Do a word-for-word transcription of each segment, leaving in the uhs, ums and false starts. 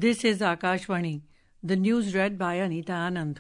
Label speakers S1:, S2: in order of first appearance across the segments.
S1: This is Akashvani. The news read by Anita Anand.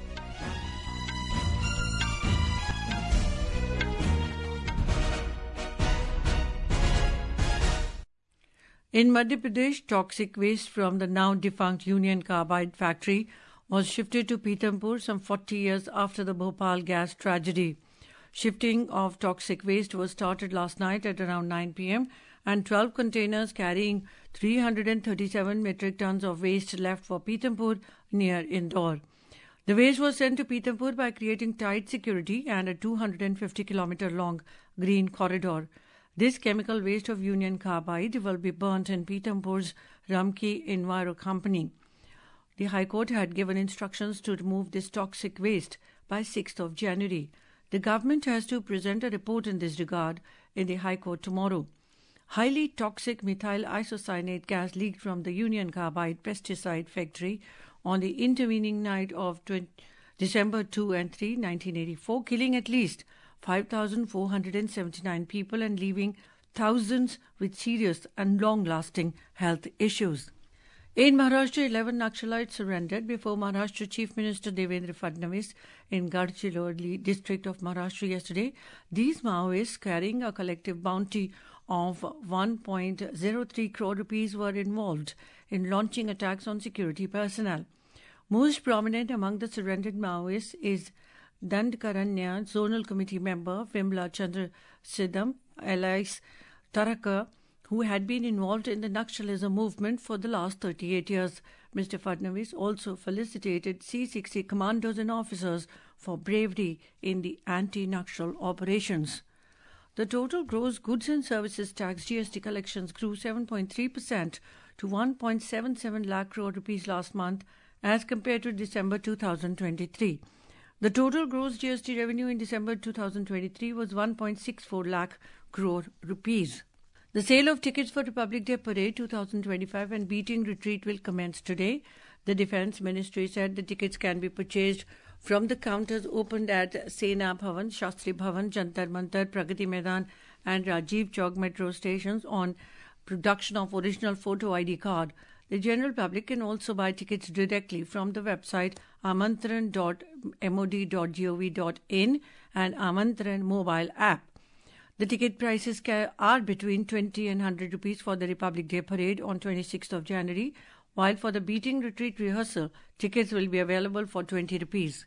S1: In Madhya Pradesh, toxic waste from the now defunct Union Carbide factory was shifted to Pithampur some forty years after the Bhopal gas tragedy. Shifting of toxic waste was started last night at around nine p.m. and twelve containers carrying three hundred thirty-seven metric tons of waste left for Pithampur near Indore. The waste was sent to Pithampur by creating tight security and a two hundred fifty kilometer long green corridor. This chemical waste of Union Carbide will be burnt in Pithampur's Ramki Enviro Company. The High Court had given instructions to remove this toxic waste by sixth of January. The government has to present a report in this regard in the High Court tomorrow. Highly toxic methyl isocyanate gas leaked from the Union Carbide pesticide factory on the intervening night of December second and third, nineteen eighty-four, killing at least five thousand four hundred seventy-nine people and leaving thousands with serious and long-lasting health issues. In Maharashtra, eleven Naxalites surrendered before Maharashtra Chief Minister Devendra Fadnavis in Gadchiroli district of Maharashtra yesterday. These Maoists, carrying a collective bounty of one point zero three crore rupees, were involved in launching attacks on security personnel. Most prominent among the surrendered Maoists is Dandkaranya Zonal Committee member Vimla Chandra Siddham, alias Tarakar, who had been involved in the Naxalism movement for the last thirty-eight years. Mister Fadnavis also felicitated C sixty commandos and officers for bravery in the anti-Naxal operations. The total gross goods and services tax G S T collections grew seven point three percent to one point seven seven lakh crore rupees last month as compared to December two thousand twenty-three. The total gross G S T revenue in December two thousand twenty-three was one point six four lakh crore rupees. The sale of tickets for Republic Day Parade twenty twenty-five and Beating Retreat will commence today. The Defence Ministry said the tickets can be purchased from the counters opened at Sena Bhavan, Shastri Bhavan, Jantar Mantar, Pragati Maidan and Rajiv Chowk metro stations on production of original photo I D card. The general public can also buy tickets directly from the website amantran dot m o d dot gov dot in and Amantran mobile app. The ticket prices are between twenty and one hundred rupees for the Republic Day Parade on twenty-sixth of January, while for the Beating Retreat rehearsal, tickets will be available for twenty rupees.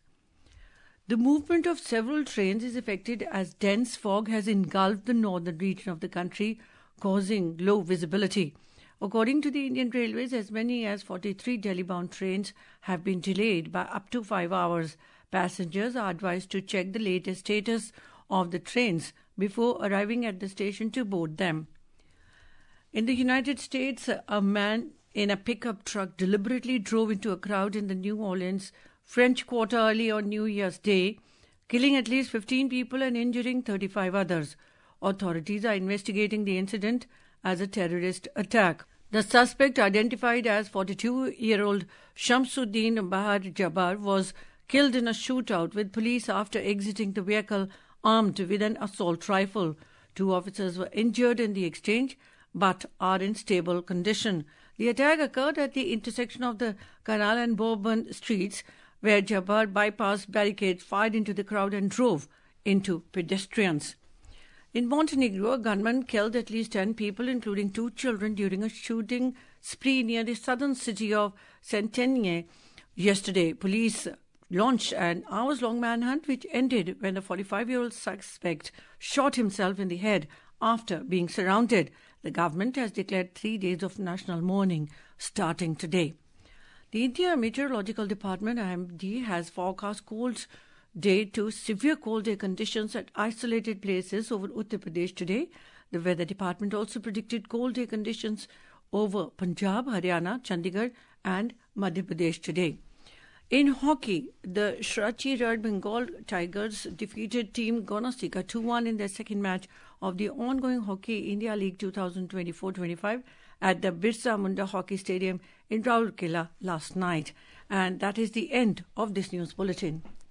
S1: The movement of several trains is affected as dense fog has engulfed the northern region of the country, causing low visibility. According to the Indian Railways, as many as forty-three Delhi-bound trains have been delayed by up to five hours. Passengers are advised to check the latest status of the trains before arriving at the station to board them. In the United States, a man in a pickup truck deliberately drove into a crowd in the New Orleans French Quarter early on New Year's Day, killing at least fifteen people and injuring thirty-five others. Authorities are investigating the incident as a terrorist attack. The suspect, identified as forty-two-year-old Shamsuddin Bahar Jabbar, was killed in a shootout with police after exiting the vehicle armed with an assault rifle. Two officers were injured in the exchange but are in stable condition. The attack occurred at the intersection of the Canal and Bourbon streets, where Jabbar bypassed barricades, fired into the crowd and drove into pedestrians. In Montenegro, a gunman killed at least ten people, including two children, during a shooting spree near the southern city of Centenje yesterday. Police launched an hours-long manhunt which ended when the forty-five-year-old suspect shot himself in the head after being surrounded. The government has declared three days of national mourning starting today. The India Meteorological Department I M D has forecast cold day to severe cold day conditions at isolated places over Uttar Pradesh today. The Weather Department also predicted cold day conditions over Punjab, Haryana, Chandigarh and Madhya Pradesh today. In hockey, the Shrachi Red Bengal Tigers defeated Team Gonasika two one in their second match of the ongoing Hockey India League twenty twenty-four twenty-five at the Birsa Munda Hockey Stadium in Rourkela last night. And that is the end of this news bulletin.